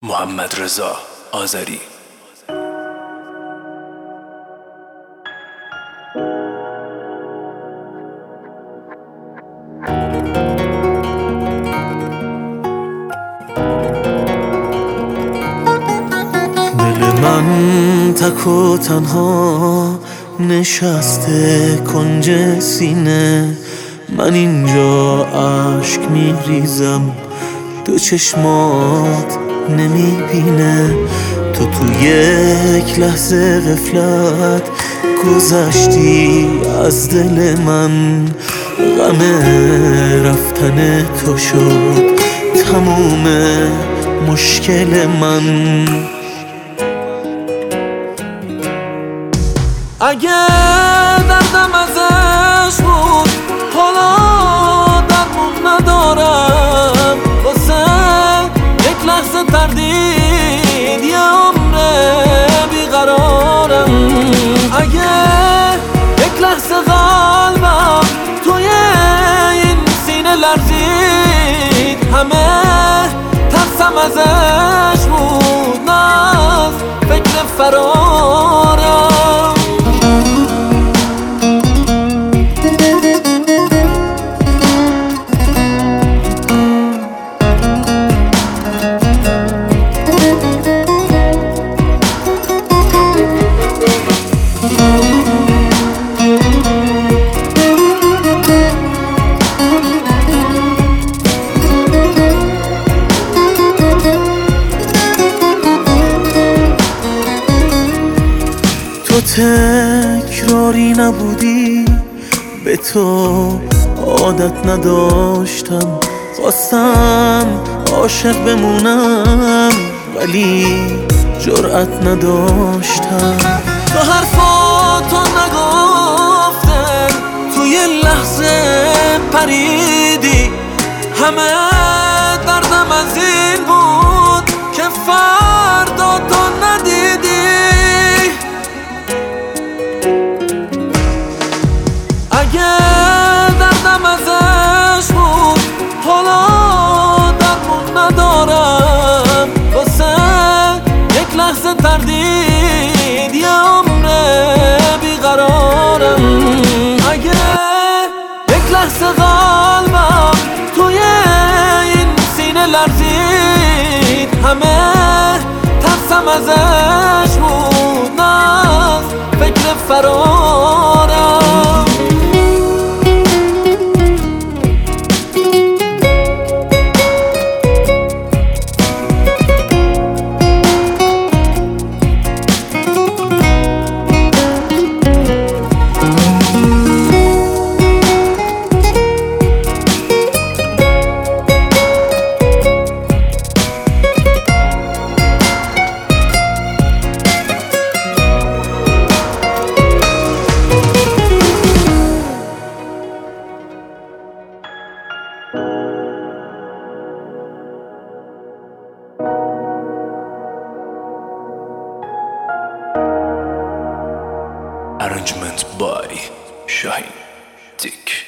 محمد رضا آذری. دل من تک و تنها نشسته کنج سینه، من اینجا اشک میریزم، تو چشمات نمیبینه. تو یک لحظه غفلت گذشتی از دل من، غم رفتن تو شد تموم مشکل من. اگه دردم ازش بود حالا درمون ندارم، واسه یک لحظه تردید یه عمره بیقرارم. اگه یک لحظه قلبم توی این سینه لرزید، همه ترسم ازش بود، نه از فکر فرارم. تو تکراری نبودی، به تو عادت نداشتم، خواستم عاشق بمونم ولی جرأت نداشتم. تو حرفاتو نگفتن توی لحظه پریدی، همه دردم از این بود که فردا تو ندیدی. اگه دردم ازش بود حالا درمون ندارم، واسه یک لحظه تردید یه عمره بیقرارم. اگه یک لحظه قلبم توی این سینه لرزید، همه ترسم ازش بود، نه از فکر فرارم. Arrangement by Shahin Tik.